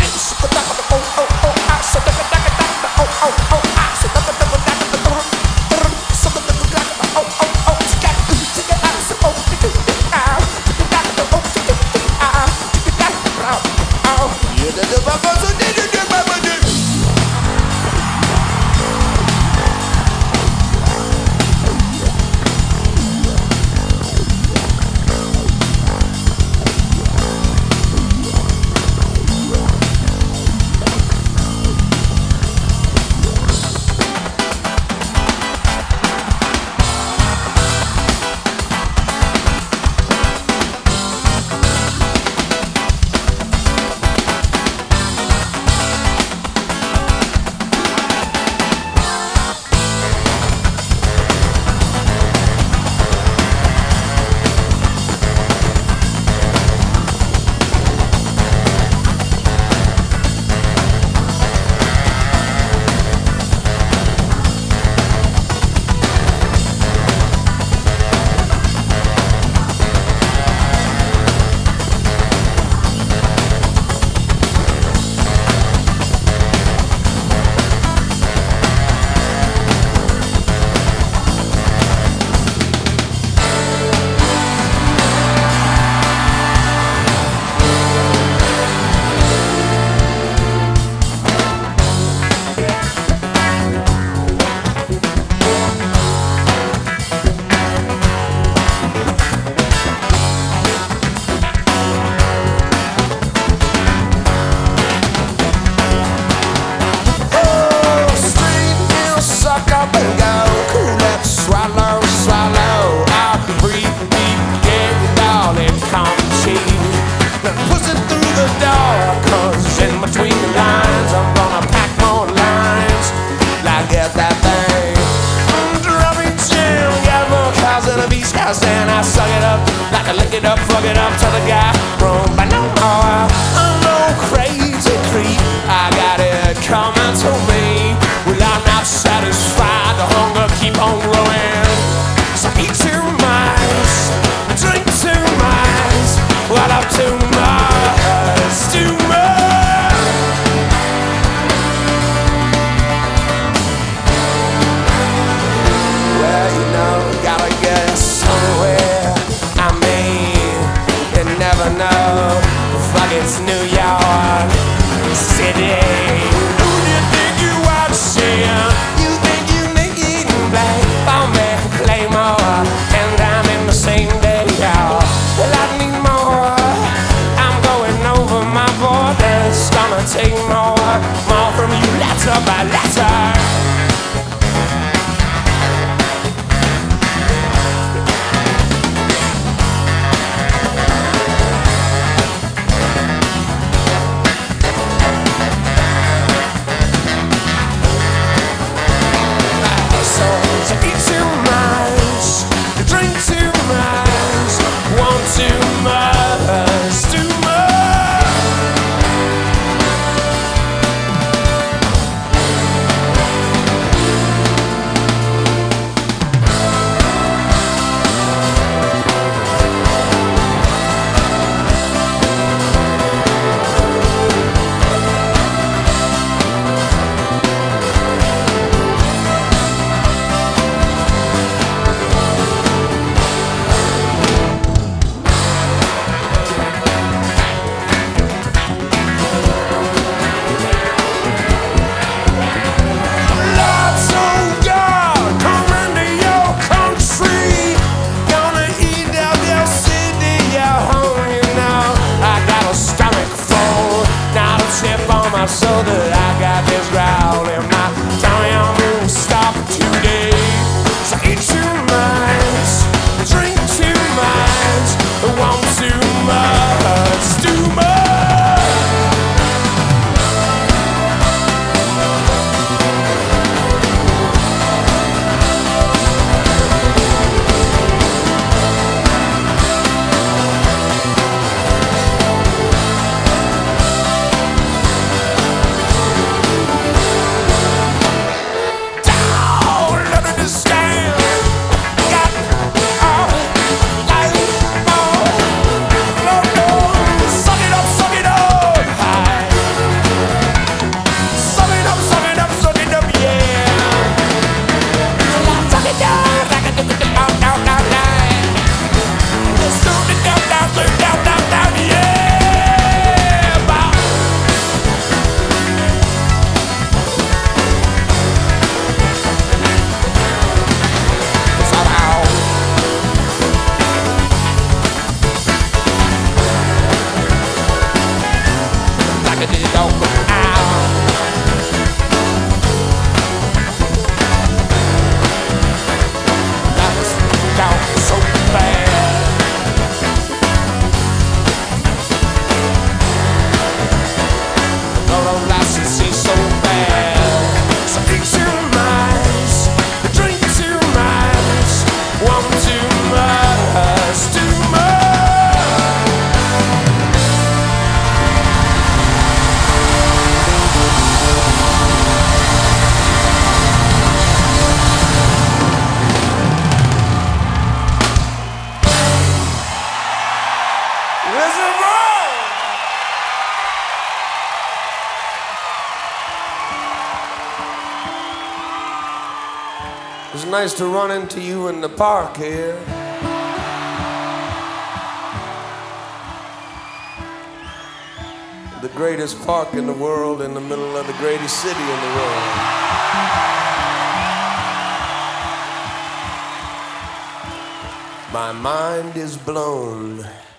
And I suck it up, like I lick it up, fuck it up till the guy wrong. But no more, I'm no crazy creep. I got it coming to me. Well, I'm not satisfied, the hunger keep on growing. So eat too much, drink too much, well up too much, too much. Well, you know, gotta get somewhere. I mean, you never know. Fuck, it's New York City. Who do you think you watching? You think you need black for me, play more, and I'm in the same day, y'all. Well, I need more. I'm going over my borders. Gonna take more from you letter by letter. It's nice to run into you in the park here. The greatest park in the world, in the middle of the greatest city in the world. My mind is blown.